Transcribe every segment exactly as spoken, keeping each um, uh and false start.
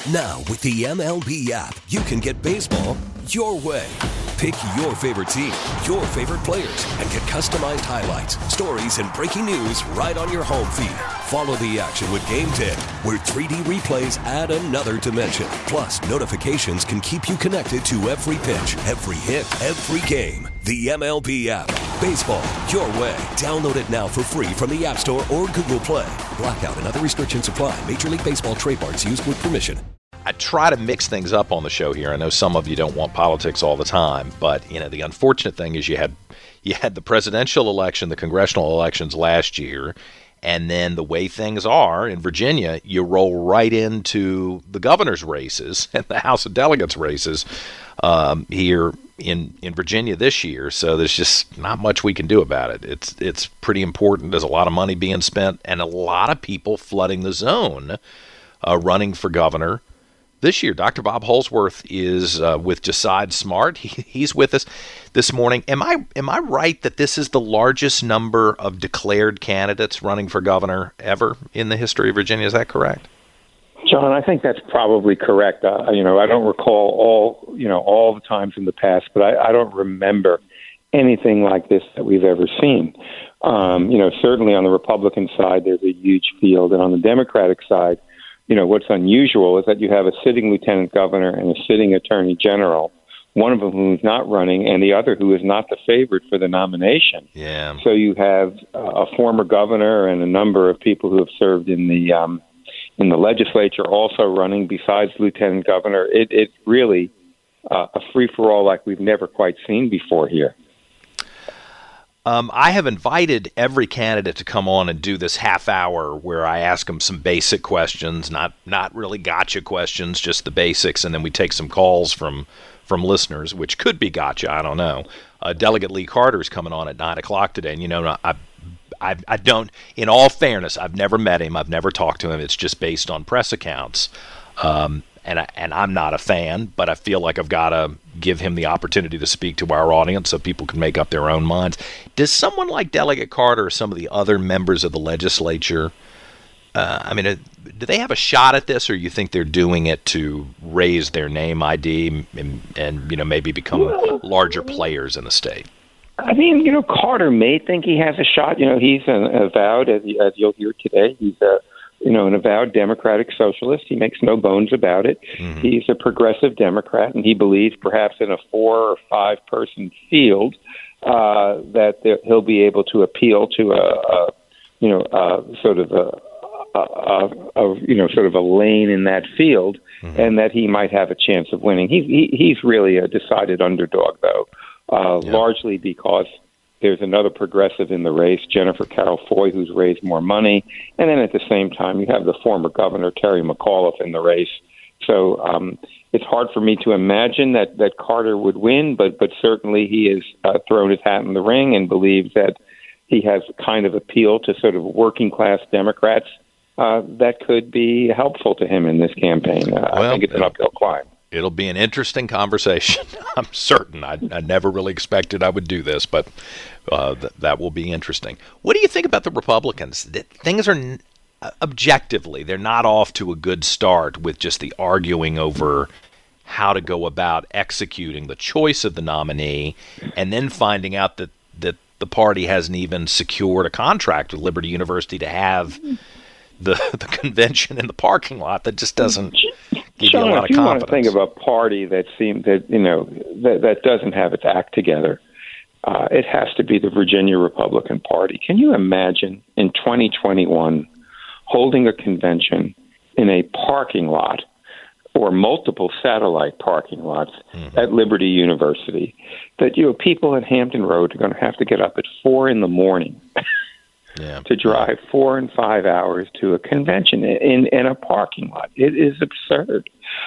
Now, with the M L B app, you can get baseball your way. Pick your favorite team, your favorite players, and get customized highlights, stories, and breaking news right on your home feed. Follow the action with Game ten, where three D replays add another dimension. Plus, notifications can keep you connected to every pitch, every hit, every game. The M L B app. Baseball your way. Download it now for free from the App Store or Google Play. Blackout and other restrictions apply. Major League Baseball trademarks used with permission. I try to mix things up on the show here. I know some of you don't want politics all the time, but you know the unfortunate thing is you had you had the presidential election, the congressional elections last year, and then the way things are in Virginia, you roll right into the governor's races and the House of Delegates races um, here in in Virginia this year. So there's just not much we can do about it. It's it's pretty important. There's a lot of money being spent and a lot of people flooding the zone, uh, running for governor. This year, Doctor Bob Holsworth is uh, with Decide Smart. He, he's with us this morning. Am I am I right that this is the largest number of declared candidates running for governor ever in the history of Virginia? Is that correct? John, I think that's probably correct. Uh, you know, I don't recall all you know all the times in the past, but I, I don't remember anything like this that we've ever seen. Um, you know, certainly on the Republican side, there's a huge field, and on the Democratic side, you know, what's unusual is that you have a sitting lieutenant governor and a sitting attorney general, one of them who's not running and the other who is not the favorite for the nomination. Yeah. So you have uh, a former governor and a number of people who have served in the um, in the legislature also running besides lieutenant governor. It, it's really uh, a free-for-all like we've never quite seen before here. Um, I have invited every candidate to come on and do this half hour where I ask them some basic questions, not not really gotcha questions, just the basics, and then we take some calls from from listeners, which could be gotcha, I don't know. Uh, Delegate Lee Carter is coming on at nine o'clock today, and you know, I, I I don't, in all fairness, I've never met him, I've never talked to him, it's just based on press accounts. Um, and I, and I'm not a fan, but I feel like I've got to give him the opportunity to speak to our audience so people can make up their own minds. Does someone like Delegate Carter or some of the other members of the legislature, uh, I mean, uh, do they have a shot at this, or you think they're doing it to raise their name I D and, and you know, maybe become larger players in the state? I mean, you know, Carter may think he has a shot. You know, he's an avowed, as, as you'll hear today, he's a you know, an avowed democratic socialist. He makes no bones about it. Mm-hmm. He's a progressive Democrat, and he believes perhaps in a four or five person field uh, that there, he'll be able to appeal to a, a you know, uh, sort of a, a, a, a, you know, sort of a lane in that field, mm-hmm. and that he might have a chance of winning. He, he, he's really a decided underdog, though, uh, yeah. largely because there's another progressive in the race, Jennifer Carroll Foy, who's raised more money. And then at the same time, you have the former governor, Terry McAuliffe, in the race. So um, it's hard for me to imagine that, that Carter would win, but, but certainly he has uh, thrown his hat in the ring and believes that he has a kind of appeal to sort of working-class Democrats uh, that could be helpful to him in this campaign. Uh, well, I think it's an uphill climb. It'll be an interesting conversation. I'm certain. I, I never really expected I would do this, but uh, th- that will be interesting. What do you think about the Republicans? That things are n- objectively, they're not off to a good start with just the arguing over how to go about executing the choice of the nominee, and then finding out that, that the party hasn't even secured a contract with Liberty University to have the the convention in the parking lot. That just doesn't give Sean, you a lot if of you confidence. Want to think of a party that seems that you know that, that doesn't have its act together, uh, it has to be the Virginia Republican Party. Can you imagine in twenty twenty-one holding a convention in a parking lot or multiple satellite parking lots mm-hmm. at Liberty University? That you know people at Hampton Road are going to have to get up at four in the morning. Yeah. To drive four and five hours to a convention in, in a parking lot. It is absurd.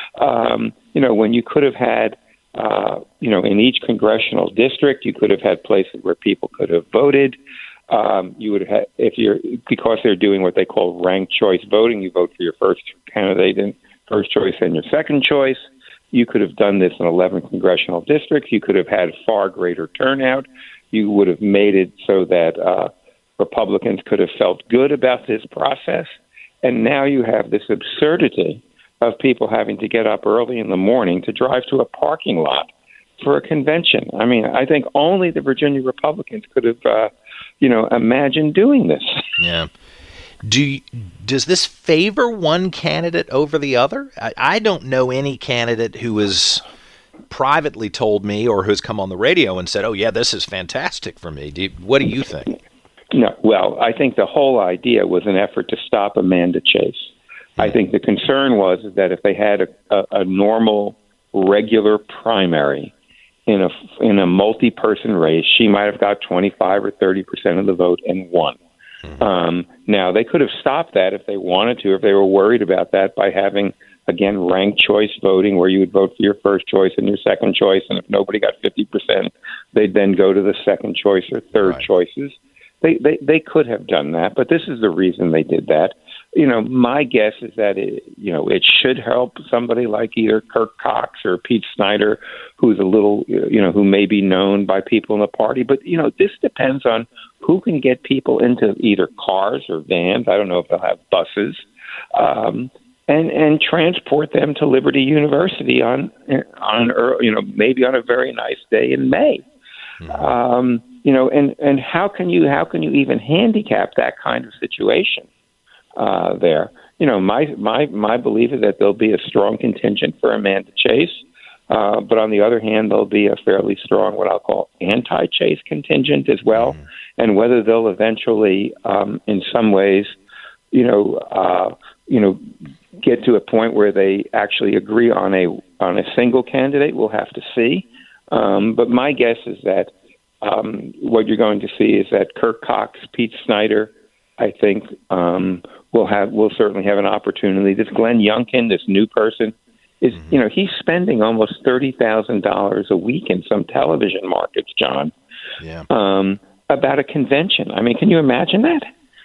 Um, you know, when you could have had, uh, you know, in each congressional district, you could have had places where people could have voted. Um, you would have, if you're, because they're doing what they call ranked choice voting, you vote for your first candidate and first choice and your second choice. You could have done this in eleven congressional districts. You could have had far greater turnout. You would have made it so that, uh, Republicans could have felt good about this process, and now you have this absurdity of people having to get up early in the morning to drive to a parking lot for a convention. I mean, I think only the Virginia Republicans could have, uh, you know, imagined doing this. Yeah. Do you, does this favor one candidate over the other? I, I don't know any candidate who has privately told me or who's come on the radio and said, "Oh yeah, this is fantastic for me." Do you, what do you think? No. Well, I think the whole idea was an effort to stop Amanda Chase. I think the concern was that if they had a, a, a normal, regular primary in a in a multi-person race, she might have got twenty-five or thirty percent of the vote and won. Um, now, they could have stopped that if they wanted to, if they were worried about that, by having, again, ranked choice voting, where you would vote for your first choice and your second choice, and if nobody got fifty percent, they'd then go to the second choice or third right. choices. They, they they could have done that, but this is the reason they did that. You know, my guess is that it, you know, it should help somebody like either Kirk Cox or Pete Snyder, who's a little, you know, who may be known by people in the party. But, you know, this depends on who can get people into either cars or vans. I don't know if they'll have buses, um, and and transport them to Liberty University on on you know maybe on a very nice day in May. Mm-hmm. Um, you know, and, and how can you how can you even handicap that kind of situation? Uh, there, you know, my my my belief is that there'll be a strong contingent for Amanda Chase, uh, but on the other hand, there'll be a fairly strong, what I'll call, anti-Chase contingent as well. Mm. And whether they'll eventually, um, in some ways, you know, uh, you know, get to a point where they actually agree on a on a single candidate, we'll have to see. Um, but my guess is that um, what you're going to see is that Kirk Cox, Pete Snyder, I think, um, will have will certainly have an opportunity. This Glenn Youngkin, this new person, is mm-hmm. you know he's spending almost thirty thousand dollars a week in some television markets, John, yeah. um, about a convention. I mean, can you imagine that?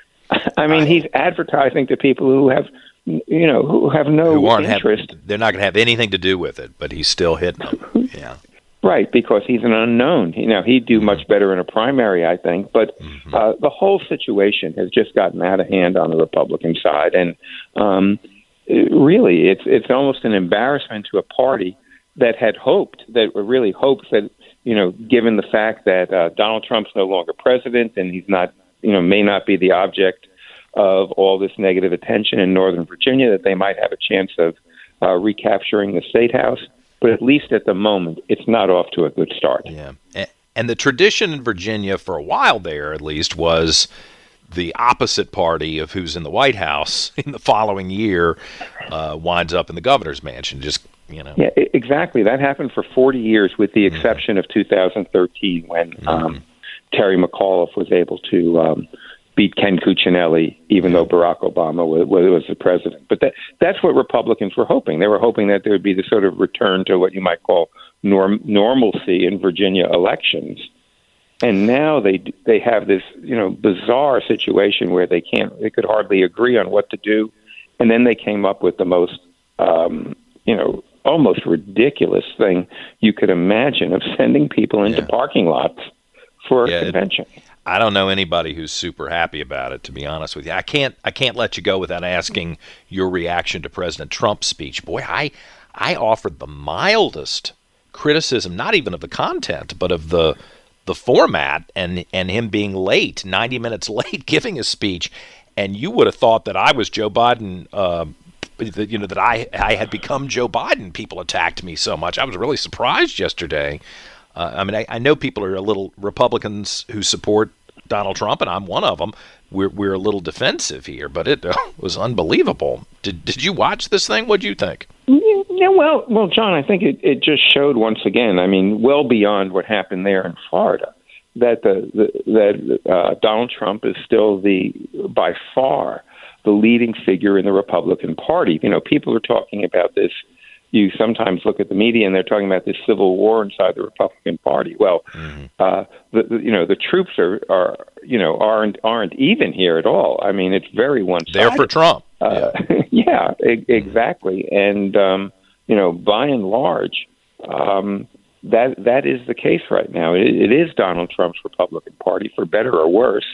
I mean, I, he's advertising to people who have you know who have no who aren't interest. Have, they're not going to have anything to do with it, but he's still hitting them. Yeah. Right, because he's an unknown. You know, he'd do much better in a primary, I think. But mm-hmm. uh, the whole situation has just gotten out of hand on the Republican side, and um, it really, it's it's almost an embarrassment to a party that had hoped, that really hopes that, you know, given the fact that uh, Donald Trump's no longer president and he's not, you know, may not be the object of all this negative attention in Northern Virginia, that they might have a chance of uh, recapturing the state house. But at least at the moment, it's not off to a good start. Yeah. And the tradition in Virginia for a while there, at least, was the opposite party of who's in the White House in the following year uh, winds up in the governor's mansion. Just, you know. Yeah, exactly. That happened for forty years, with the exception mm-hmm. of two thousand thirteen, when mm-hmm. um, Terry McAuliffe was able to um, beat Ken Cuccinelli, even though Barack Obama was, was the president. But that, that's what Republicans were hoping. They were hoping that there would be the sort of return to what you might call norm, normalcy in Virginia elections. And now they they have this, you know, bizarre situation where they can't, they could hardly agree on what to do. And then they came up with the most, um, you know, almost ridiculous thing you could imagine, of sending people into yeah. parking lots for a yeah, convention. It, I don't know anybody who's super happy about it, to be honest with you. I can't I can't let you go without asking your reaction to President Trump's speech. Boy, I I offered the mildest criticism, not even of the content, but of the the format and and him being late, ninety minutes late, giving his speech. And you would have thought that I was Joe Biden, uh, that, you know, that I I had become Joe Biden. People attacked me so much. I was really surprised yesterday. Uh, I mean, I, I know people are a little, Republicans who support Donald Trump, and I'm one of them. We're we're a little defensive here, but it uh, was unbelievable. Did did you watch this thing? What did you think? Yeah, well, well, John, I think it, it just showed once again. I mean, well beyond what happened there in Florida, that the, the that uh, Donald Trump is still the by far the leading figure in the Republican Party. You know, people are talking about this. You sometimes look at the media and they're talking about this civil war inside the Republican Party. Well, mm-hmm. uh, the, the, you know, the troops are, are, you know, aren't aren't even here at all. I mean, it's very one-sided. They're for Trump. Uh, yeah, yeah e- exactly. And um, you know, by and large, um, that that is the case right now. It, it is Donald Trump's Republican Party, for better or worse.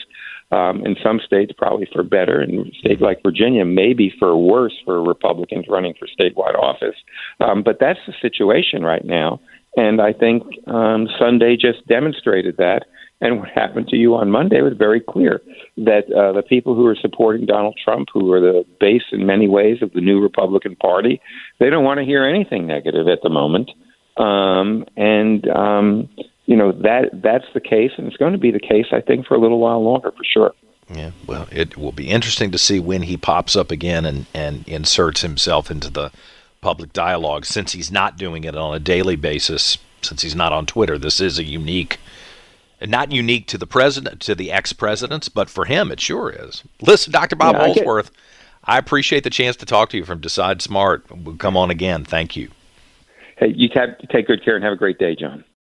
Um, in some states, probably for better. In a state like Virginia, maybe for worse for Republicans running for statewide office. Um, but that's the situation right now. And I think um, Sunday just demonstrated that. And what happened to you on Monday was very clear that uh, the people who are supporting Donald Trump, who are the base in many ways of the new Republican Party, they don't want to hear anything negative at the moment. Um, and, um, you know, that that's the case, and it's going to be the case, I think, for a little while longer, for sure. Yeah, well, it will be interesting to see when he pops up again and, and inserts himself into the public dialogue, since he's not doing it on a daily basis, since he's not on Twitter. This is a unique... Not unique to the president, to the ex-presidents, but for him, it sure is. Listen, Doctor Bob yeah, I Holsworth, get, I appreciate the chance to talk to you from Decide Smart. We'll come on again. Thank you. Hey, you take, take good care and have a great day, John.